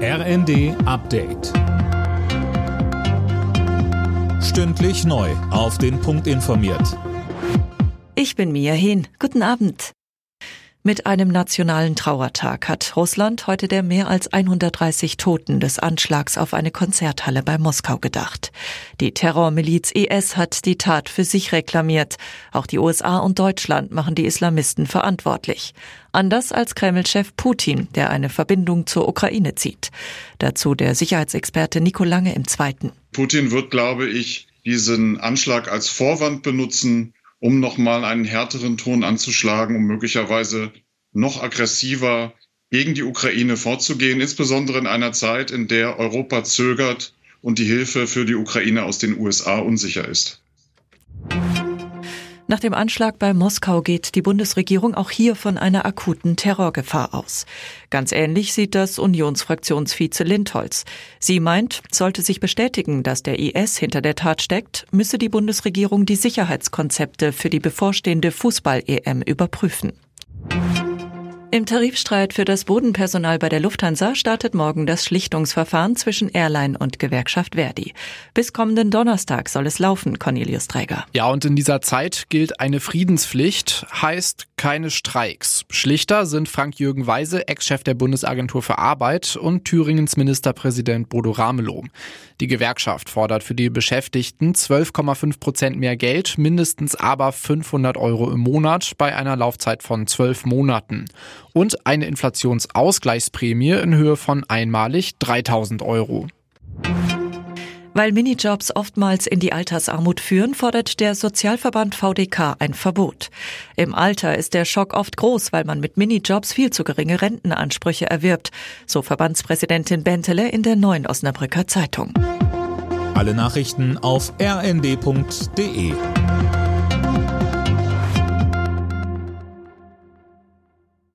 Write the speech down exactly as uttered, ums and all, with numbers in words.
R N D Update. Stündlich neu auf den Punkt informiert. Ich bin Mia Hehn. Guten Abend. Mit einem nationalen Trauertag hat Russland heute der mehr als hundertdreißig Toten des Anschlags auf eine Konzerthalle bei Moskau gedacht. Die Terrormiliz I S hat die Tat für sich reklamiert. Auch die U S A und Deutschland machen die Islamisten verantwortlich. Anders als Kreml-Chef Putin, der eine Verbindung zur Ukraine zieht. Dazu der Sicherheitsexperte Nico Lange im Zweiten. Putin wird, glaube ich, diesen Anschlag als Vorwand benutzen, um nochmal einen härteren Ton anzuschlagen, um möglicherweise noch aggressiver gegen die Ukraine vorzugehen, insbesondere in einer Zeit, in der Europa zögert und die Hilfe für die Ukraine aus den U S A unsicher ist. Nach dem Anschlag bei Moskau geht die Bundesregierung auch hier von einer akuten Terrorgefahr aus. Ganz ähnlich sieht das Unionsfraktionsvize Lindholz. Sie meint, sollte sich bestätigen, dass der I S hinter der Tat steckt, müsse die Bundesregierung die Sicherheitskonzepte für die bevorstehende Fußball-E M überprüfen. Im Tarifstreit für das Bodenpersonal bei der Lufthansa startet morgen das Schlichtungsverfahren zwischen Airline und Gewerkschaft Verdi. Bis kommenden Donnerstag soll es laufen, Cornelius Träger. Ja, und in dieser Zeit gilt eine Friedenspflicht, heißt keine Streiks. Schlichter sind Frank-Jürgen Weise, Ex-Chef der Bundesagentur für Arbeit, und Thüringens Ministerpräsident Bodo Ramelow. Die Gewerkschaft fordert für die Beschäftigten zwölf Komma fünf Prozent mehr Geld, mindestens aber fünfhundert Euro im Monat bei einer Laufzeit von zwölf Monaten. Und eine Inflationsausgleichsprämie in Höhe von einmalig dreitausend Euro. Weil Minijobs oftmals in die Altersarmut führen, fordert der Sozialverband V D K ein Verbot. Im Alter ist der Schock oft groß, weil man mit Minijobs viel zu geringe Rentenansprüche erwirbt, so Verbandspräsidentin Bentele in der Neuen Osnabrücker Zeitung. Alle Nachrichten auf r n d punkt d e.